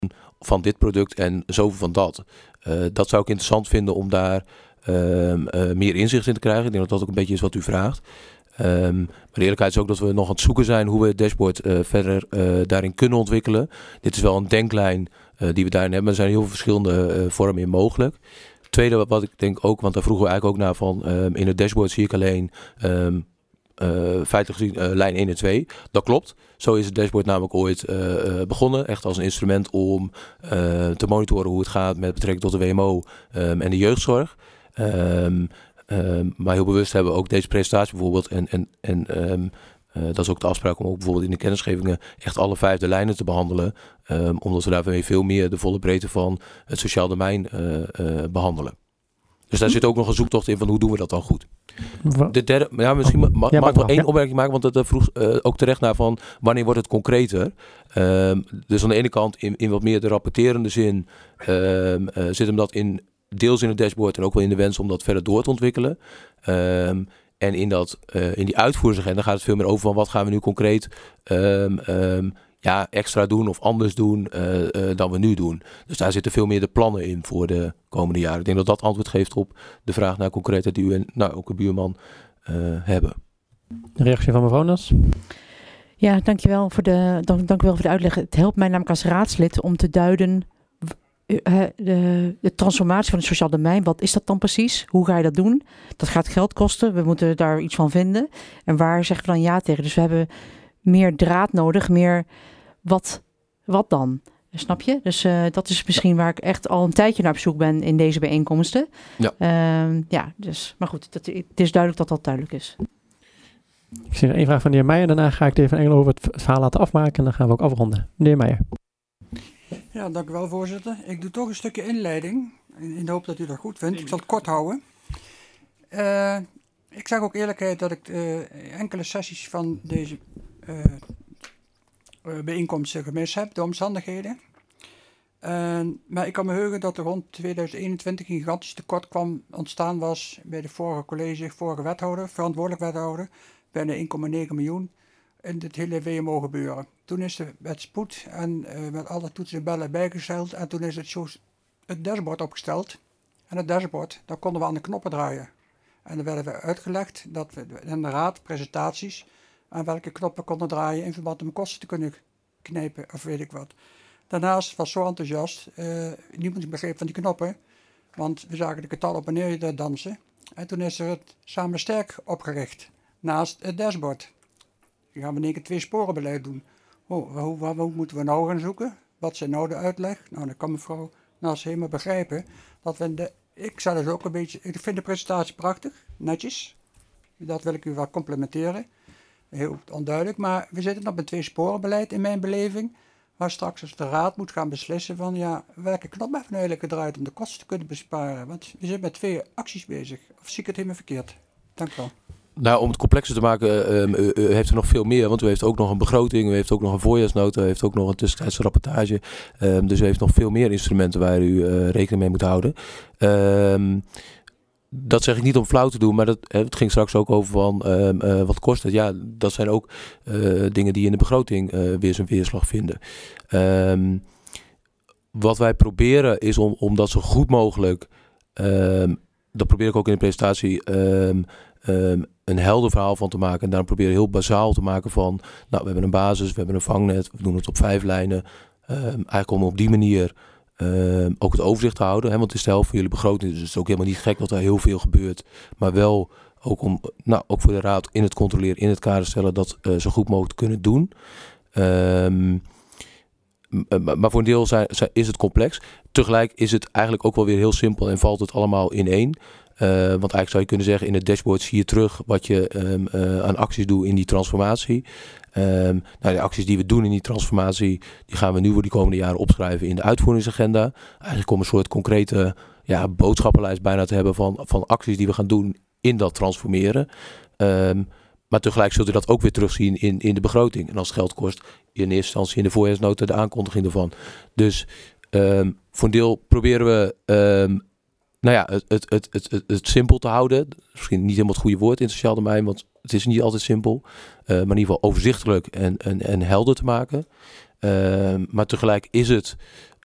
van dit product en zoveel van dat. Dat zou ik interessant vinden om daar meer inzicht in te krijgen. Ik denk dat dat ook een beetje is wat u vraagt. Maar de eerlijkheid is ook dat we nog aan het zoeken zijn hoe we het dashboard verder daarin kunnen ontwikkelen. Dit is wel een denklijn die we daarin hebben. Er zijn heel veel verschillende vormen in mogelijk. Tweede wat ik denk ook, want daar vroegen we eigenlijk ook naar van in het dashboard zie ik alleen feitelijk gezien lijn 1 en 2. Dat klopt. Zo is het dashboard namelijk ooit begonnen. Echt als een instrument om te monitoren hoe het gaat met betrekking tot de WMO en de jeugdzorg. Maar heel bewust hebben we ook deze presentatie bijvoorbeeld. En dat is ook de afspraak om ook bijvoorbeeld in de kennisgevingen echt alle 5 de lijnen te behandelen. Omdat we daarmee veel meer de volle breedte van het sociaal domein behandelen. Dus daar zit ook nog een zoektocht in van hoe doen we dat dan goed. De derde, ja, misschien mag ik nog één opmerking maken, want dat vroeg ook terecht naar van wanneer wordt het concreter. Dus aan de ene kant in wat meer de rapporterende zin zit hem dat in deels in het dashboard en ook wel in de wens om dat verder door te ontwikkelen. En in die uitvoeringsagenda gaat het veel meer over van wat gaan we nu concreet extra doen of anders doen dan we nu doen. Dus daar zitten veel meer de plannen in voor de komende jaren. Ik denk dat dat antwoord geeft op de vraag naar concreetheid die u en ook een buurman hebben. De reactie van mevrouw Nas? Ja, dankjewel voor de uitleg. Het helpt mij namelijk als raadslid om te duiden de transformatie van het sociaal domein. Wat is dat dan precies? Hoe ga je dat doen? Dat gaat geld kosten. We moeten daar iets van vinden. En waar zeggen we dan ja tegen? Dus we hebben meer draad nodig. Meer wat dan? Snap je? Dus dat is misschien waar ik echt al een tijdje naar op zoek ben in deze bijeenkomsten. Ja. Maar goed, het is duidelijk dat dat duidelijk is. Ik zie nog één vraag van de heer Meijer. Daarna ga ik de heer Van Engelen over het verhaal laten afmaken. En dan gaan we ook afronden. De heer Meijer. Ja, dank u wel, voorzitter. Ik doe toch een stukje inleiding, in de hoop dat u dat goed vindt. Ik zal het kort houden. Ik zeg ook eerlijkheid dat ik enkele sessies van deze bijeenkomsten gemist heb, de omstandigheden. Maar ik kan me heugen dat er rond 2021 een gigantisch tekort ontstaan was bij de vorige wethouder, verantwoordelijk wethouder, bijna 1,9 miljoen. In dit hele WMO gebeuren. Toen is er met spoed en met alle toetsen en bellen bijgesteld. En toen is het dashboard opgesteld. En het dashboard, daar konden we aan de knoppen draaien. En dan werden we uitgelegd dat we in de raad presentaties aan welke knoppen konden draaien in verband om kosten te kunnen knijpen of weet ik wat. Daarnaast was zo enthousiast, niemand begreep van die knoppen. Want we zagen de getallen op en neer dansen. En toen is er het Samen Sterk opgericht. Naast het dashboard. Dan gaan we in één keer 2 sporenbeleid doen. Hoe moeten we nou gaan zoeken? Wat zijn nou de uitleg? Nou, dan kan mevrouw Nas helemaal begrijpen dat ik zal dus ook een beetje. Ik vind de presentatie prachtig, netjes. Dat wil ik u wel complimenteren. Heel onduidelijk, maar we zitten op een 2 sporenbeleid in mijn beleving. Waar straks als de raad moet gaan beslissen van welke knop hebben we nou eigenlijk gedraaid om de kosten te kunnen besparen. Want we zitten met 2 acties bezig. Of zie ik het helemaal verkeerd? Dank u wel. Nou, om het complexer te maken, u heeft er nog veel meer. Want u heeft ook nog een begroting, u heeft ook nog een voorjaarsnota, u heeft ook nog een tussentijdse rapportage. Dus u heeft nog veel meer instrumenten waar u rekening mee moet houden. Dat zeg ik niet om flauw te doen, maar het ging straks ook over van wat kost het. Ja, dat zijn ook dingen die in de begroting weer zijn weerslag vinden. Wat wij proberen is om dat zo goed mogelijk, dat probeer ik ook in de presentatie, een helder verhaal van te maken. En daarom proberen heel bazaal te maken van, nou, we hebben een basis, we hebben een vangnet, we doen het op 5 lijnen. Eigenlijk om op die manier ook het overzicht te houden. Hè, want het is de helft van jullie begroting, dus het is ook helemaal niet gek dat er heel veel gebeurt. Maar wel ook om, ook voor de raad in het controleren, in het kader stellen, dat zo goed mogelijk te kunnen doen. Maar voor een deel is het complex. Tegelijk is het eigenlijk ook wel weer heel simpel en valt het allemaal in één. Want eigenlijk zou je kunnen zeggen, in het dashboard zie je terug wat je aan acties doet in die transformatie. De acties die we doen in die transformatie, die gaan we nu voor die komende jaren opschrijven in de uitvoeringsagenda. Eigenlijk om een soort concrete boodschappenlijst bijna te hebben van acties die we gaan doen in dat transformeren. Maar tegelijk zult u dat ook weer terugzien in de begroting. En als het geld kost, in eerste instantie in de voorjaarsnota de aankondiging ervan. Dus voor een deel proberen we het simpel te houden. Misschien niet helemaal het goede woord in het sociaal domein, want het is niet altijd simpel. Maar in ieder geval overzichtelijk en helder te maken. Maar tegelijk is het